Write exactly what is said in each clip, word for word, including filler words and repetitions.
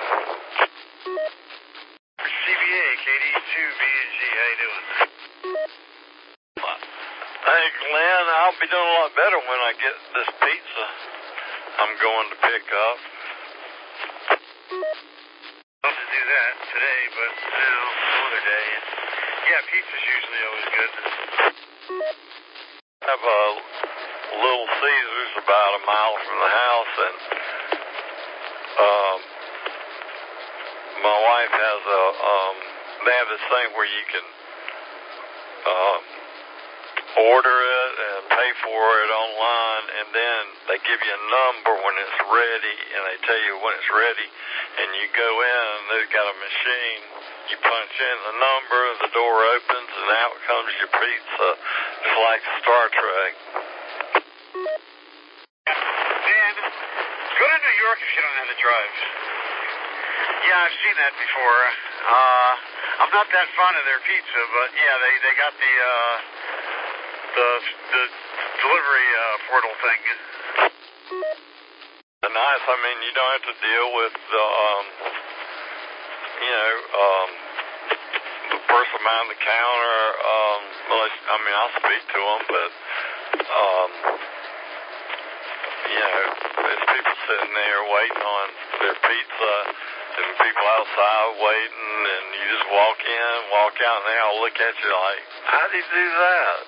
C B A, K D two B and G, how you doing? Hey, Glenn, I'll be doing a lot better when I get this pizza I'm going to pick up. I'll have to do that today, but no, some other day. Yeah, pizza's usually always good. I have a Little Caesars about a mile from the house, and um, my wife has a, um, they have this thing where you can um, order it and pay for it online, and then they give you a number when it's ready, and they tell you when it's ready, and you go in, and they've got a machine. You punch in the number, the door opens, and out comes your pizza. It's like Star Trek. Man, go to New York if you don't have to drive. Yeah, I've seen that before. Uh, I'm not that fond of their pizza, but yeah, they, they got the, uh, the, the delivery, uh, portal thing. Nice. I mean, you don't have to deal with the, um, you know, um, the person behind the counter. Um, unless, I mean, I'll speak to them, but, um, you know, there's people sitting there waiting on their pizza, and people outside waiting, and you just walk in, walk out, and they all look at you like, how did you do that?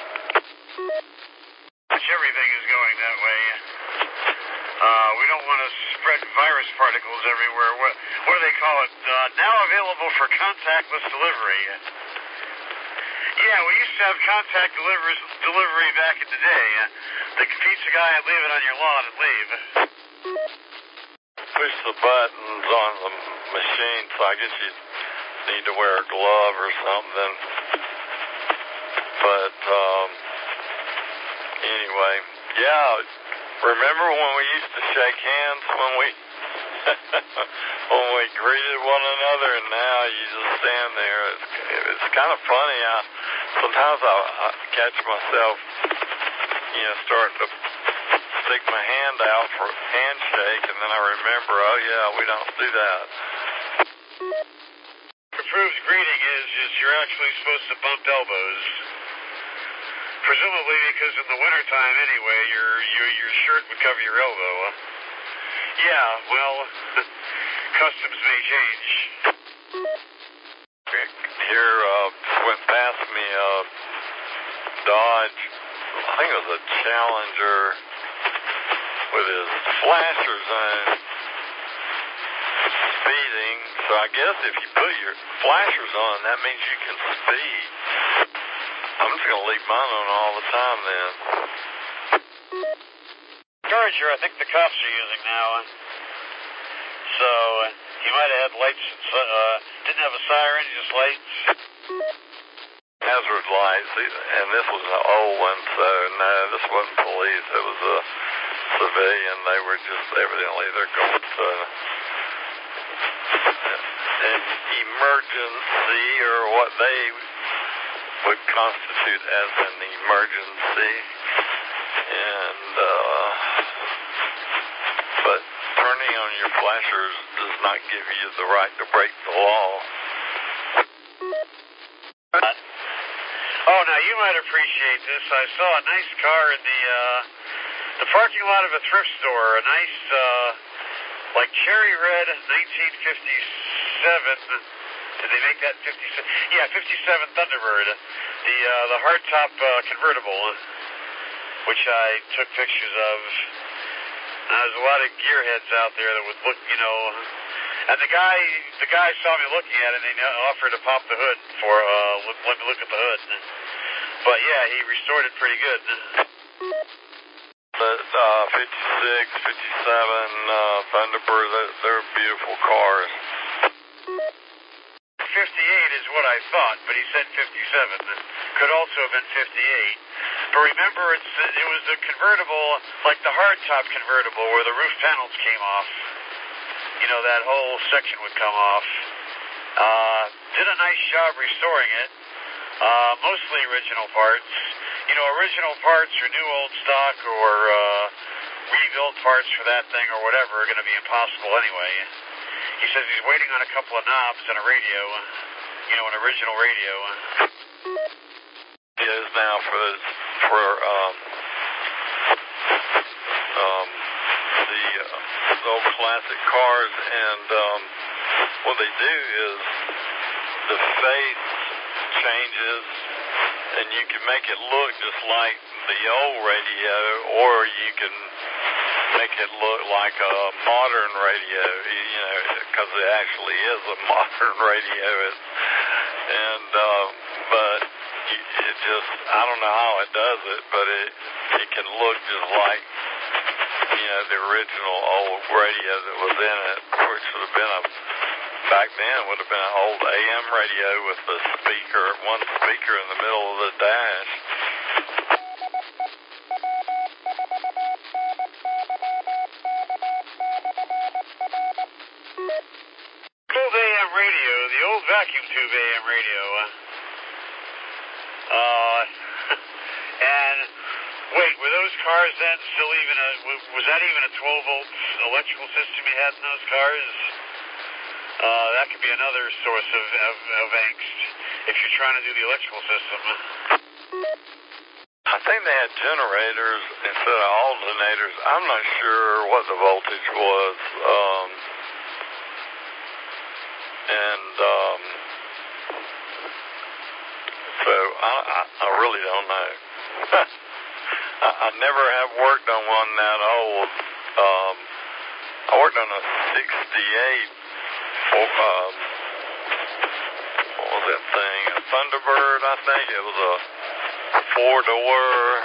Which everything is going that way. Uh, we don't want to spread virus particles everywhere. What, what do they call it? Uh, now available for contactless delivery. Yeah, we used to have contact deliveries, delivery back in the day. Uh, the pizza guy would leave it on your lawn and leave. Push the buttons on the machine, so I guess you need to wear a glove or something. But, um, anyway, yeah. Remember when we used to shake hands when we when we greeted one another, and now you just stand there. It's, it's kind of funny. I, sometimes I, I catch myself, you know, starting to stick my hand out for a handshake, and then I remember, oh yeah, we don't do that. What proves greeting is, is you're actually supposed to bump elbows. Presumably because in the wintertime anyway, your, your your shirt would cover your elbow. Huh? Yeah, well, customs may change. Here, uh, went past me, uh, Dodge, I think it was a Challenger with his flashers on, speeding. So I guess if you put your flashers on, that means you can speed. I'm just going to leave mine on all the time then. Charger, I think the cops are using now. So, uh, he might have had lights, uh, didn't have a siren, just lights. Hazard lights, and this was an old one, so no, this wasn't police. It was a civilian. They were just, evidently, they're going to an emergency, or what they would constitute as an emergency, and uh, but turning on your flashers does not give you the right to break the law. Oh, now you might appreciate this. I saw a nice car in the uh, the parking lot of a thrift store, a nice uh, like cherry red nineteen fifty-seven. Did they make that fifty-seven? Yeah, fifty-seven Thunderbird. The uh, the hardtop uh, convertible, which I took pictures of. Now, there's a lot of gearheads out there that would look, you know. And the guy, the guy saw me looking at it, and he offered to pop the hood for uh, let, let me look at the hood. But yeah, he restored it pretty good. But uh, fifty-six, fifty-seven uh, Thunderbird, they're, they're beautiful cars. fifty-eight is what I thought, but he said fifty-seven. Could also have been fifty-eight. But remember, it's it was a convertible, like the hardtop convertible, where the roof panels came off. You know, that whole section would come off. Uh, did a nice job restoring it. Uh, mostly original parts. You know, original parts or new old stock or uh, rebuilt parts for that thing or whatever are going to be impossible anyway. he says he's waiting on a couple of knobs and a radio, you know, an original radio. It is now for for um, um, the, uh, the old classic cars, and um, what they do is the face changes, and you can make it look just like the old radio, or you can make it look like a modern radio, you know, because it actually is a modern radio. It's, and uh, but it just, I don't know how it does it, but it it can look just like, you know, the original old radio that was in it, which would have been a, back then would have been an old A M radio with the speaker, one speaker in the middle of the dash. Old A M radio, the old vacuum tube A M radio. Uh, and wait, were those cars then still even a, was that even a twelve volt electrical system you had in those cars? Uh, that could be another source of, of, of angst if you're trying to do the electrical system. I think they had generators instead of alternators. I'm not sure what the voltage was. Um, and um, so I, I, I really don't know. I, I never have worked on one that old. Um, I worked on a sixty-eight. Um, what was that thing? A Thunderbird, I think. It was a four-door.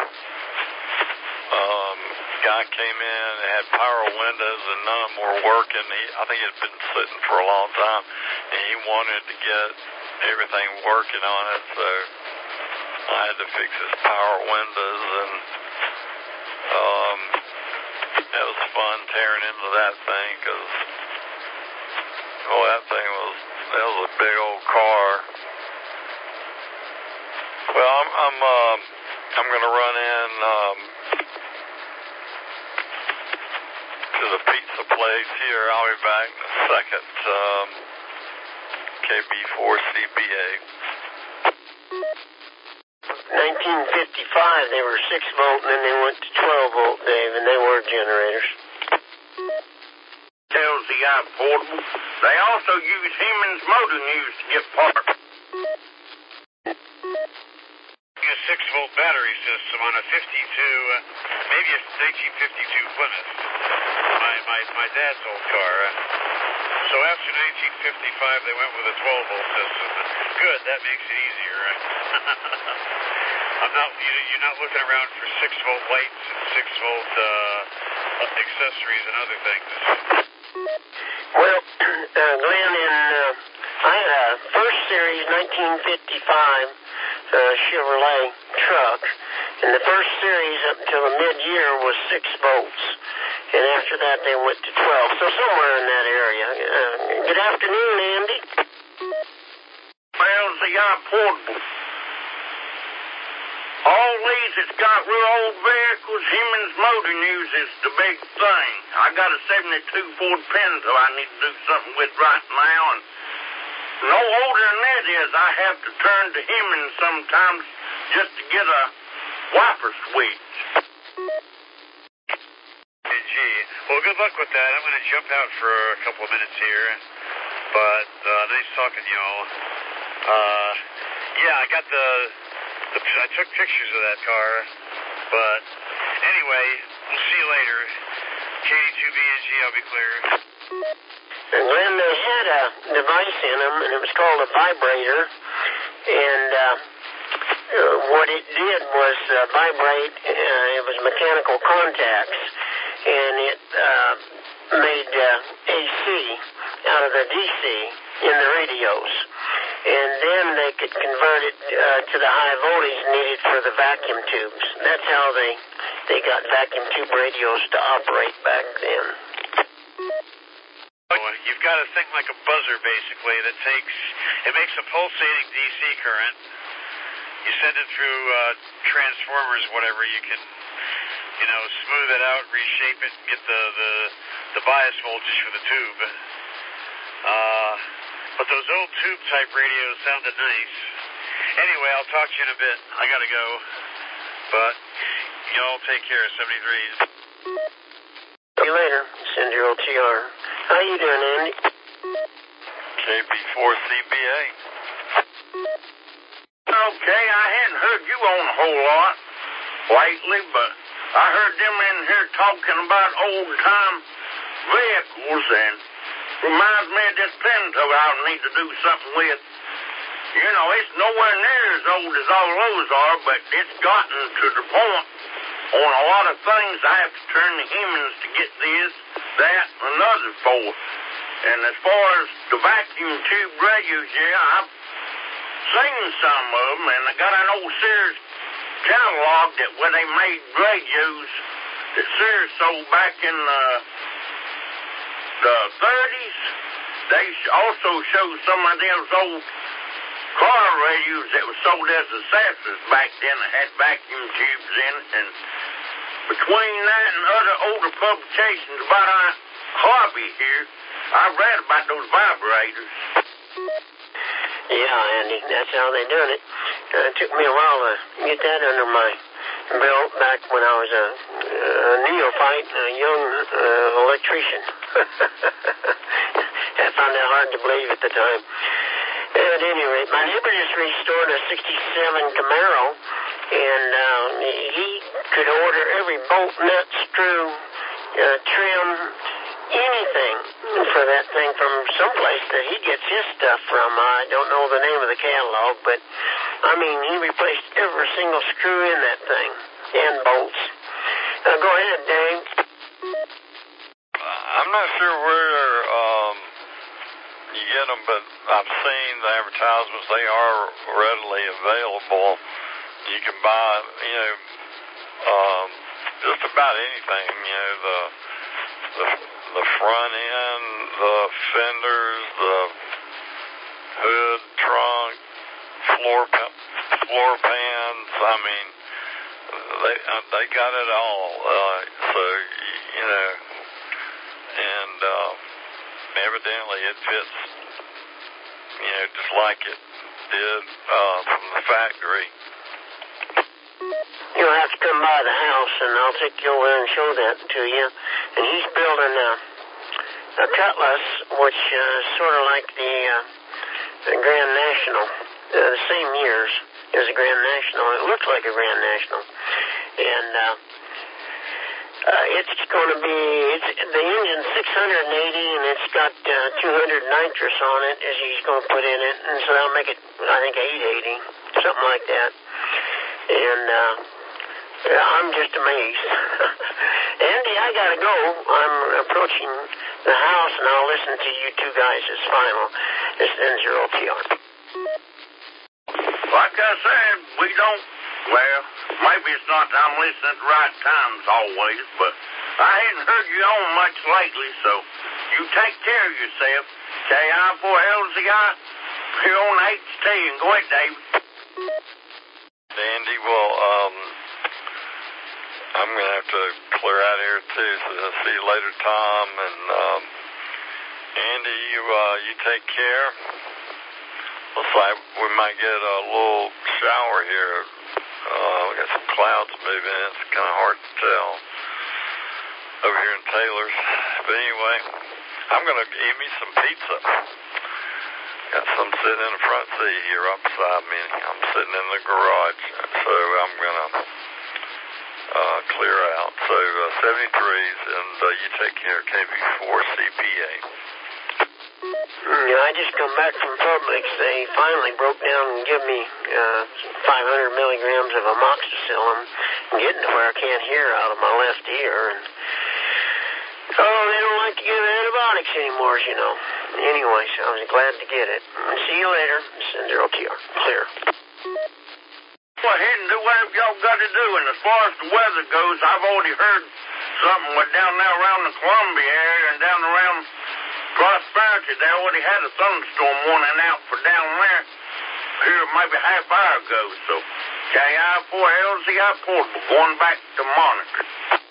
Um, guy came in and had power windows, and none of them were working. He, I think it had been sitting for a long time, and he wanted to get everything working on it, so I had to fix his power windows, and um, it was fun tearing into that thing, because oh, that thing was, that was a big old car. Well, I'm, I'm, uh, I'm going to run in um, to the pizza place here. I'll be back in a second. Um, K B four C B A. nineteen fifty-five, they were six volt, and then they went to twelve volt, Dave, and they were generators. Tells the eye portable. They also use Hemans Motor News to get parts. A six volt battery system on a fifty-two, uh, maybe a nineteen fifty-two Plymouth, my, my, my dad's old car. Uh, so after nineteen fifty-five, they went with a twelve volt system. Good, that makes it easier. I'm not, you, you're not looking around for six volt lights and six volt uh, accessories and other things. Well, uh, Glenn, in uh, I had a first series nineteen fifty-five uh, Chevrolet truck, and the first series up until the mid-year was six volts, and after that they went to twelve, so somewhere in that area. Uh, good afternoon, Andy. Well, the eye portable. All these that's got real old vehicles, Hemans Motor News is the big thing. I got a seventy-two Ford Pinto I need to do something with right now, and no older than that is, I have to turn to Hemans sometimes just to get a wiper switch. Hey, gee. Well, good luck with that. I'm going to jump out for a couple of minutes here, but uh, nice talking to y'all. Uh, yeah, I got the... The, I took pictures of that car, but anyway, we'll see you later. K D two B N G, I'll be clear. And Glenn, they had a device in them, and it was called a vibrator, and uh, uh, what it did was uh, vibrate. Uh, it was mechanical contacts, and it uh, made uh, A C out of the D C in the radios. And then they could convert it uh, to the high voltage needed for the vacuum tubes. That's how they they got vacuum tube radios to operate back then. You've got a thing like a buzzer, basically, that takes, it makes a pulsating D C current. You send it through uh, transformers, whatever, you can, you know, smooth it out, reshape it, and get the, the, the bias voltage for the tube. those old tube-type radios sounded nice. Anyway, I'll talk to you in a bit. I gotta go. But y'all take care, seventy-threes. See you later, Cinder O T R. How you doing, Andy? K B four C B A. Okay, I hadn't heard you on a whole lot lately, but I heard them in here talking about old-time vehicles, and reminds me of this Pinto I need to do something with. You know, it's nowhere near as old as all those are, but it's gotten to the point on a lot of things I have to turn to Hemmings to get this, that, and another for. And as far as the vacuum tube radios, yeah, I've seen some of them, and I got an old Sears catalog that when they made radios that Sears sold back in the, the thirties, they also showed some of those old car radios that were sold as accessories back then that had vacuum tubes in it. And between that and other older publications about our hobby here, I've read about those vibrators. Yeah, Andy, that's how they done it. Uh, it took me a while to get that under my belt back when I was a, a neophyte, a young uh, electrician. I found that hard to believe at the time. At any rate, my neighbor just restored a sixty-seven Camaro, and uh, he could order every bolt, nut, screw, uh, trim, anything for that thing from someplace that he gets his stuff from. I don't know the name of the catalog, but, I mean, he replaced every single screw in that thing, and bolts. Uh, go ahead, Dave. I'm not sure where um, you get them, but I've seen the advertisements. They are readily available. You can buy, you know, um, just about anything, you know, the the the front end, the fenders, the hood, trunk, floor floor pans. I mean, they they got it all. Uh, so you know, and uh, evidently it fits, you know, just like it did uh, from the factory. You'll have to come by the house, and I'll take you over and show that to you. And he's building a, a Cutlass, which uh, is sort of like the, uh, the Grand National, uh, the same years as the Grand National. It looks like a Grand National. And uh, uh, it's going to be, it's, the engine's six hundred eighty, and it's got uh, two hundred nitrous on it, as he's going to put in it. And so that'll make it, I think, eight eighty, something like that. And uh, I'm just amazed. Andy, I gotta go. I'm approaching the house, and I'll listen to you two guys as final. This ends your O T R. Like I said, we don't, well, maybe it's not that I'm listening at the right times always, but I hadn't heard you on much lately, so you take care of yourself. K I four L Z I here on H T, and go ahead, David. Andy, well, um, I'm going to have to clear out here, too, so I'll see you later, Tom. And, um, Andy, you, uh, you take care. Looks like we might get a little shower here. Uh, we got some clouds moving in. It's kind of hard to tell over here in Taylor's. But anyway, I'm going to eat me some pizza. Got some sitting in the front seat here right beside me. I'm sitting in the garage, so I'm going to uh, clear out. So uh, seventy-threes, and uh, you take care, K B four C P A. Yeah, I just come back from Publix. They finally broke down and give me uh, five hundred milligrams of amoxicillin. I'm getting to where I can't hear out of my left ear. And oh, they don't like to give antibiotics anymore, you know. Anyway, so I was glad to get it. See you later. Cinder O T R. Clear. Go ahead and do whatever y'all got to do. And as far as the weather goes, I've already heard something with down there around the Columbia area and down around Prosperity. They already had a thunderstorm warning out for down there here maybe half hour ago. So K I four L Z I portable going back to monitor.